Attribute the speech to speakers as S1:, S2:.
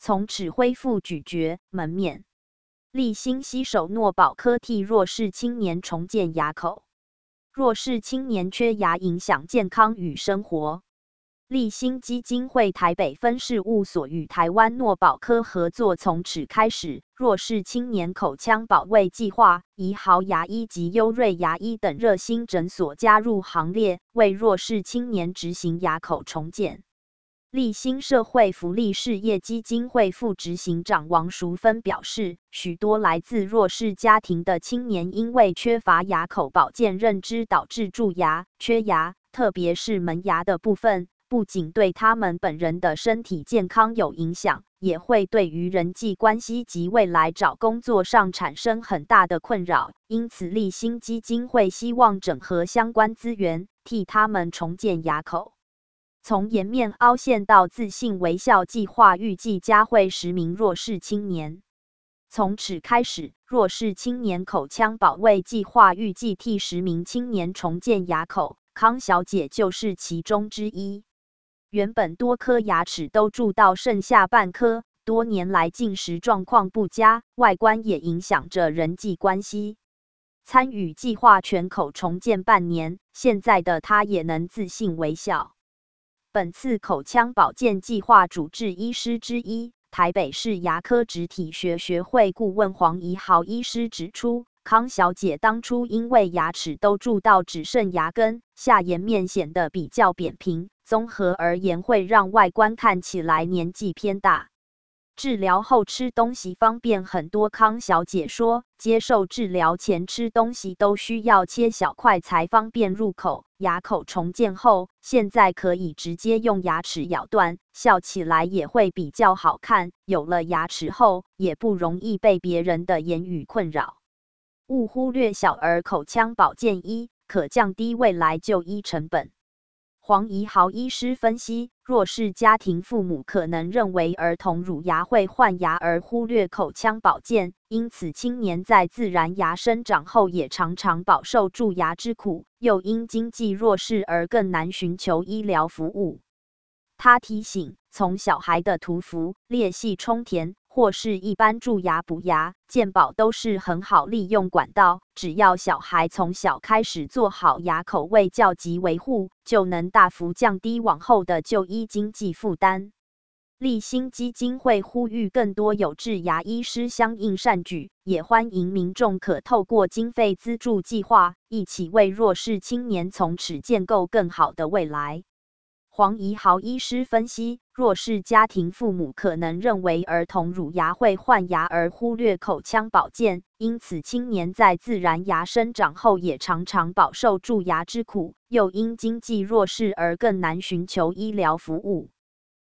S1: 从此恢复咀嚼门面。立新携手诺宝科替弱势青年重建牙口。弱势青年缺牙影响健康与生活。立新基金会台北分事务所与台湾诺宝科合作，从此开始弱势青年口腔保卫计划，怡豪牙医及优瑞牙医等热心诊所加入行列，为弱势青年执行牙口重建。立新社会福利事业基金会副执行长王淑芬表示，许多来自弱势家庭的青年因为缺乏牙口保健认知，导致蛀牙、缺牙，特别是门牙的部分，不仅对他们本人的身体健康有影响，也会对于人际关系及未来找工作上产生很大的困扰。因此，立新基金会希望整合相关资源，替他们重建牙口。从颜面凹陷到自信微笑计划预计嘉惠10名弱势青年。从此开始，弱势青年口腔保卫计划预计替10名青年重建牙口，康小姐就是其中之一。原本多颗牙齿都蛀到剩下半颗，多年来进食状况不佳，外观也影响着人际关系。参与计划全口重建半年，现在的她也能自信微笑。本次口腔保健计划主治医师之一，台北市牙科植体学学会顾问黄怡豪医师指出，康小姐当初因为牙齿都蛀到只剩牙根，下颜面显得比较扁平，综合而言会让外观看起来年纪偏大。治疗后吃东西方便很多，康小姐说，接受治疗前吃东西都需要切小块才方便入口，牙口重建后，现在可以直接用牙齿咬断，笑起来也会比较好看，有了牙齿后，也不容易被别人的言语困扰。勿忽略小儿口腔保健医，可降低未来就医成本。黄怡豪医师分析，弱势家庭父母可能认为儿童乳牙会换牙而忽略口腔保健，因此青年在自然牙生长后也常常饱受蛀牙之苦，又因经济弱势而更难寻求医疗服务。他提醒，从小孩的涂氟、裂隙充填，或是一般蛀牙补牙，健保都是很好利用管道，只要小孩从小开始做好牙口卫教及维护，就能大幅降低往后的就医经济负担。立新基金会呼吁更多有志牙医师相应善举，也欢迎民众可透过经费资助计划，一起为弱势青年从此建构更好的未来。黄怡豪医师分析，弱势家庭父母可能认为儿童乳牙会换牙而忽略口腔保健，因此青年在自然牙生长后也常常饱受蛀牙之苦，又因经济弱势而更难寻求医疗服务。